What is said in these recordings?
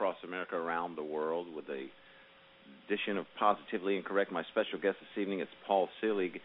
across America, around the world, with a edition of Positively Incorrect. My special guest this evening is Paul Selig,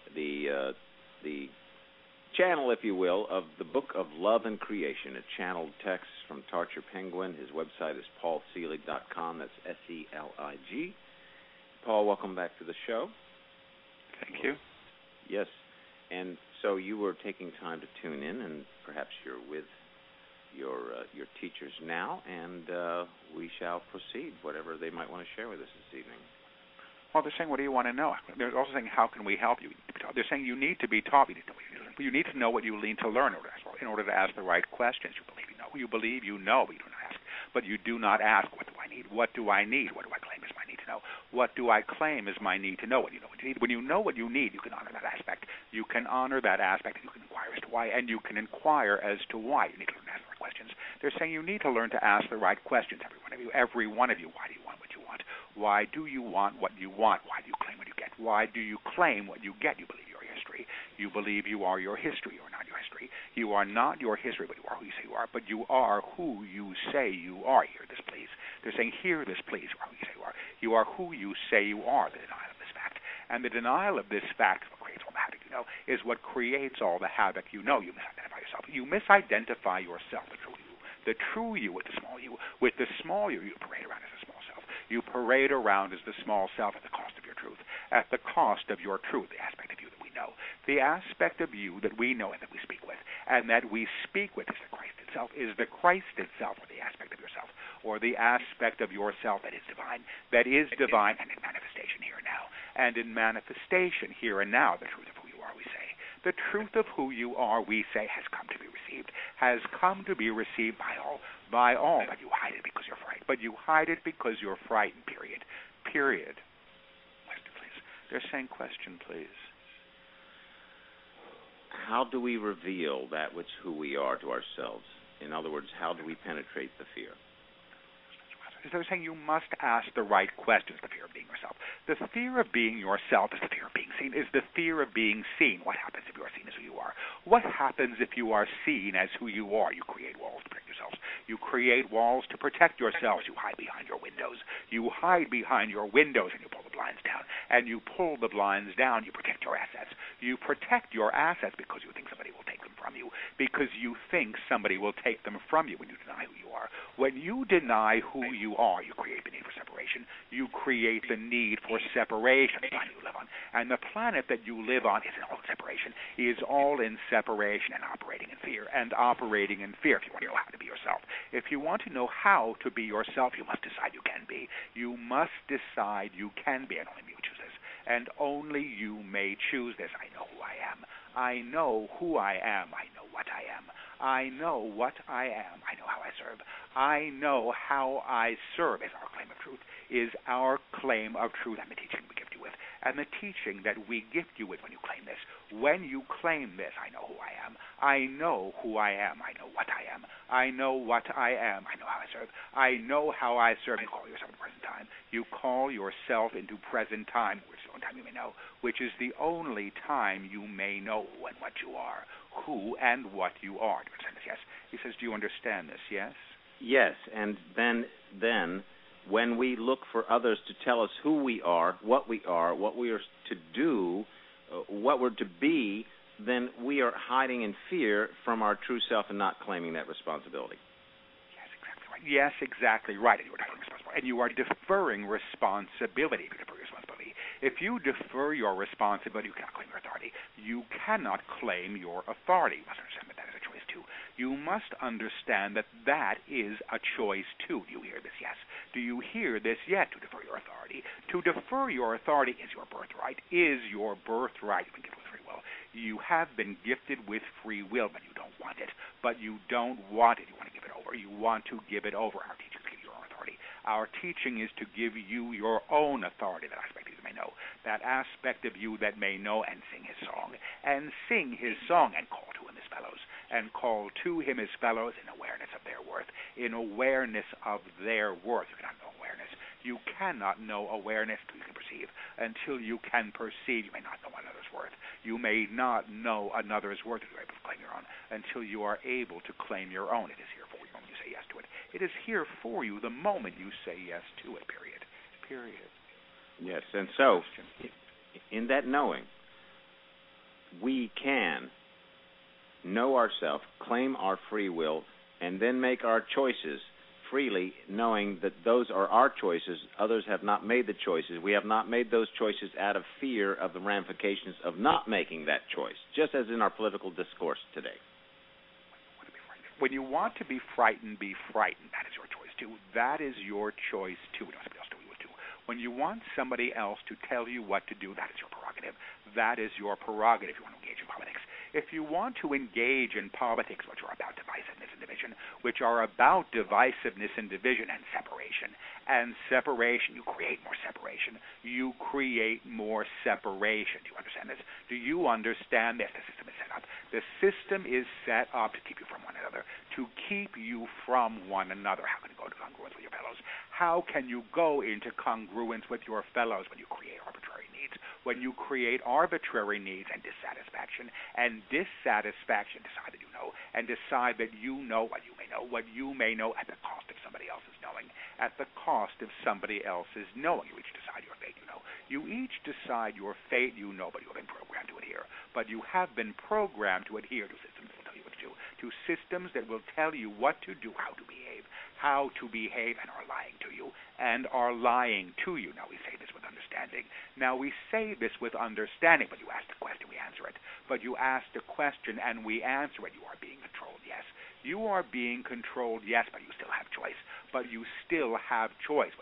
the channel, if you will, of the Book of Love and Creation. A channeled text from Tarcher Penguin. His website is paulselig.com. That's SELIG. Paul, welcome back to the show. Thank you. Yes, and so you were taking time to tune in, and perhaps you're with your teachers now, and we shall proceed, whatever they might want to share with us this evening. Well, they're saying, what do you want to know? They're also saying, how can we help you? They're saying you need to be taught. You need to know what you need to learn in order to ask the right questions. You believe you know, but you don't ask. But you do not ask, what do I need? What do I need? What do I claim is my need to know? What do I claim is my need to know? When you know what you need, when you know what you need, you can honor that aspect. You can honor that aspect, and you can inquire as to why, and you can inquire as to why. You need to learn to ask the right questions. They're saying you need to learn to ask the right questions, every one of you. Every one of you. Why do you want what you want? Why do you want what you want? Why do you claim what you get? Why do you claim what you get? You believe your history. You believe you are your history. You are not your history. You are not your history, but you are who you say you are. But you are who you say you are. Hear this, please. They're saying, hear this, please. You are who you say you are. You are who you say you are, the denial of this fact. And the denial of this fact is what creates all the havoc you know, is what creates all the havoc you know. You misidentify yourself. You misidentify yourself, the true you. The true you with the small you. With the small you parade around as a small self. You parade around as the small self at the cost of your truth. At the cost of your truth, the aspect of you that we know. The aspect of you that we know and that we speak with. And that we speak with is the Christ itself, is the Christ itself, or the aspect of yourself, or the aspect of yourself that is divine and in manifestation here and now. And in manifestation here and now, the truth of who you are, we say. The truth of who you are, we say, has come to be received. Has come to be received by all, but you hide it because you're frightened. But you hide it because you're frightened, period. Period. Question, please. They're saying question, please. How do we reveal that which who we are to ourselves? In other words, how do we penetrate the fear? They're saying you must ask the right questions, the fear of being yourself. The fear of being yourself is the fear of being seen, is the fear of being seen. What happens if you are seen as who you are? What happens if you are seen as who you are? You create walls to protect yourselves. You create walls to protect yourselves. You hide behind your windows. You hide behind your windows and you pull the blinds down. And you pull the blinds down, you protect your assets. You protect your assets because you think somebody will take them from you. Because you think somebody will take them from you when you deny who you are. When you deny who you are, you create the need for separation. You create the need for separation, the planet you live on. And the planet that you live on is all in separation, is all in separation and operating in fear. And operating in fear, if you want to know how to be yourself. If you want to know how to be yourself, you must decide you can be. You must decide you can be, and only you choose this. And only you may choose this. I know who I am. I know who I am. I know what I am. I know what I am. I know how I serve. I know how I serve is our claim of truth, is our claim of truth and the teaching we gift you with. And the teaching that we gift you with when you claim this. When you claim this, I know who I am. I know who I am. I know what I am. I know what I am. I know how I serve. I know how I serve. You call yourself into present time. You call yourself into present time, which is the only time you may know, which is the only time you may know who and what you are, who and what you are. Do you understand this? Yes. He says, do you understand this? Yes? Yes, and then when we look for others to tell us who we are, what we are to do, what we're to be, then we are hiding in fear from our true self and not claiming that responsibility. Yes, exactly right. Yes, exactly right. And you are deferring responsibility. If you defer your responsibility, you cannot claim your authority. You cannot claim your authority. You must understand that that is a choice too. You must understand that that is a choice too. Do you hear this? Yes. Do you hear this yet? To defer your authority. To defer your authority is your birthright. Is your birthright. You've been gifted with free will. You have been gifted with free will, but you don't want it. But you don't want it. You want to give it over. You want to give it over. Our teachers give you your own authority. Our teaching is to give you your own authority. That aspect of you that may know. That aspect of you that may know and sing his song. And sing his song and call to him his fellows. And call to him his fellows in awareness of their worth. In awareness of their worth. You cannot know awareness. You cannot know awareness until you can perceive. Until you can perceive, you may not know another's worth. You may not know another's worth if you're able to claim your own. Until you are able to claim your own. It is here for you when you say yes to it. It is here for you the moment you say yes to it, period. Period. Yes, and so, in that knowing, we can know ourselves, claim our free will, and then make our choices freely, knowing that those are our choices. Others have not made the choices. We have not made those choices out of fear of the ramifications of not making that choice, just as in our political discourse today. When you want to be frightened, that is your choice too. That is your choice too. Somebody else do it too. When you want somebody else to tell you what to do, that is your prerogative. That is your prerogative if you want to engage in politics. If you want to engage in politics, which are about divisiveness and division, and separation, you create more separation. You create more separation. Do you understand this? Do you understand this? The system is set up. The system is set up to keep you from one another, to keep you from one another. How can you go into congruence with your fellows? How can you go into congruence with your fellows when you create arbitrary needs? When you create arbitrary needs and dissatisfaction, decide that you know, and decide that you know what you may know at the cost of somebody else's knowing, at the cost of somebody else's knowing. You each decide your fate, you know. You each decide your fate, you know, but you have been programmed to adhere. But you have been programmed to adhere to systems that will tell you what to do, to systems that will tell you what to do, how to behave, and are lying to you, Now, we say this with understanding. But you ask the question, we answer it. But you ask the question, and we answer it. You are being controlled, yes. You are being controlled, yes, but you still have choice. When you have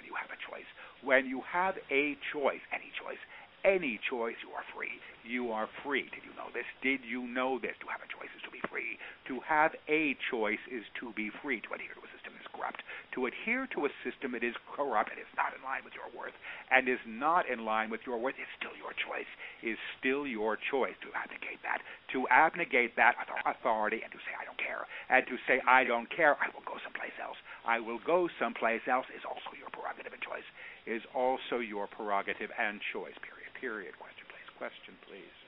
a choice, any choice, you are free. You are free. Did you know this? To have a choice is to be free. To have a choice is to be free. To adhere to a system is corrupt. To adhere to a system, it is corrupt. It is not in line with your worth. And is not in line with your worth. It's still your choice. Is still your choice to abnegate that. To abnegate that authority and to say, I don't care. And to say, I don't care, I will go someplace else. I will go someplace else is also your prerogative and choice. Is also your prerogative and choice. Period. Question, please.